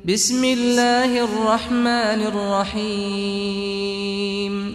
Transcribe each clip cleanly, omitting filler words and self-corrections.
بسم الله الرحمن الرحيم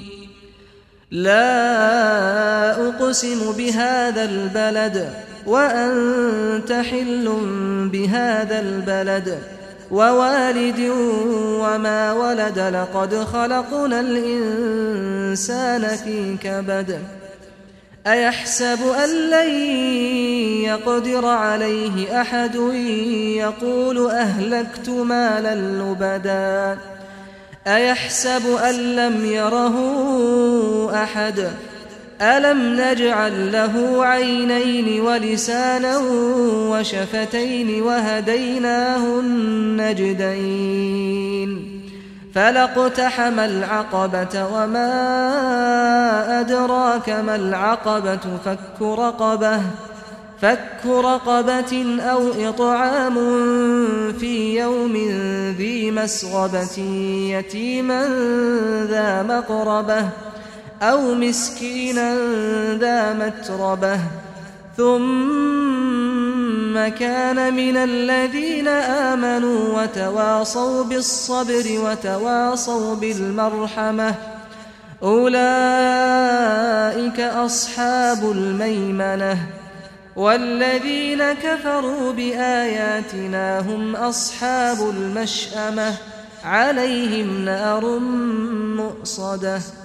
لا أقسم بهذا البلد وأنت حل بهذا البلد ووالد وما ولد لقد خلقنا الإنسان في كبد أيحسب أن لن يقدر عليه أحد يقول أهلكت مالا لبدا أيحسب أن لم يره أحد ألم نجعل له عينين ولسانا وشفتين وهديناه النجدين فلاقتحم العقبة وما أدراك ما العقبة فك رقبة أو إطعام في يوم ذي مسغبة يتيما ذا مقربة أو مسكينا ذا متربة ثم كان من الذين آمنوا وتواصوا بالصبر وتواصوا بالمرحمة أولئك أصحاب الميمنة والذين كفروا بآياتنا هم أصحاب المشأمة عليهم نار مؤصدة